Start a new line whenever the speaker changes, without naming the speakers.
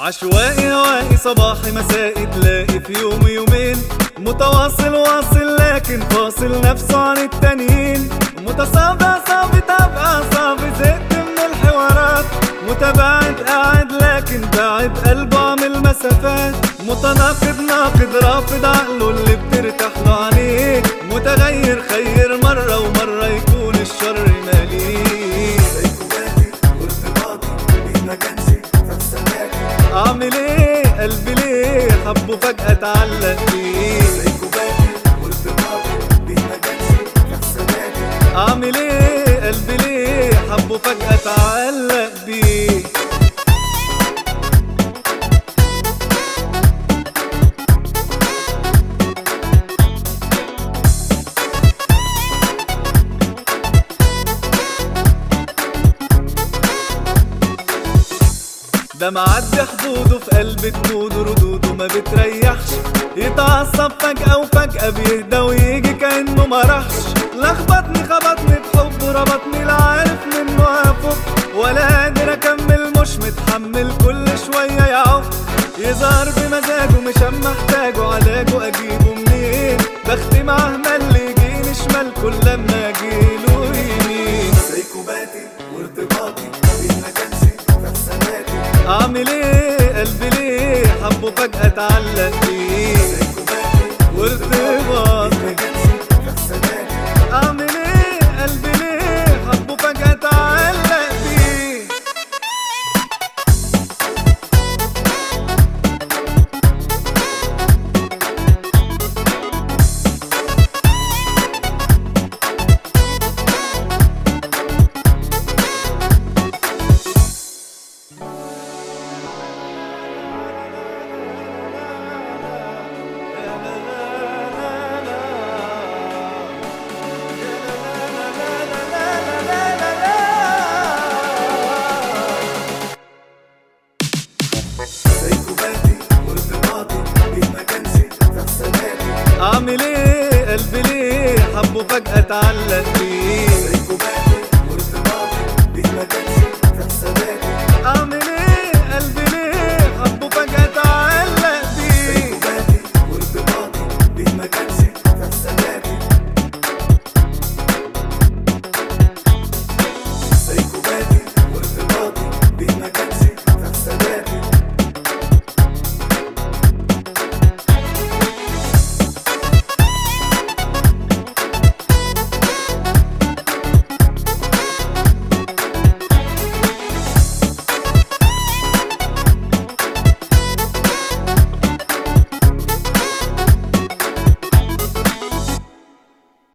عشوائي هوائي صباحي مسائي تلاقي في يوم يومين متواصل واصل لكن فاصل نفسه عن التانيين متصابع صعب تابع صعب زهقت من الحوارات متباعد قاعد لكن باعد قلبه عامل مسافات متناقض ناقض رافض عقله اللي بترتاح له عينيه متغير خير مرة ومرة يكون الشر ماليه اعمل ايه قلبي ليه حبه فجأة اتعلق بيه اعمل ايه قلبي ليه حبه فجأة اتعلق بيه ده معدي حدوده في قلب جموده ردوده ما بتريحش يتعصب فجأة وفجأة بيهدى ويجي كأنه ما راحش لخبطني خبطني بحبه ربطني لا عارف منه هفك ولا قادر اكمل مش متحمل كل شوية يعق يظهر بمزاجه مش اما محتاجه علاجه اجيبه منين بختي معاه ملي يجيني شمال كل لما اجيله يمين
سايكوباتي وارتباطي بينا كنسي نفساناتي
اعمل ايه قلبي ليه حبه فجأة اتعلق بيه وارتباطي اعمل ايه قلبي ليه حبه فجأة اتعلق بيه
سايكوباتي وارتباطي بينا كنسي نفساناتي
اعمل ايه قلبي ليه حبه فجأة اتعلق بيه
سايكوباتي وارتباطي بينا كنسي نفساناتي
اعمل ايه قلبي ليه حبه فجأة اتعلق بيه
سايكوباتي وارتباطي بينا كنسي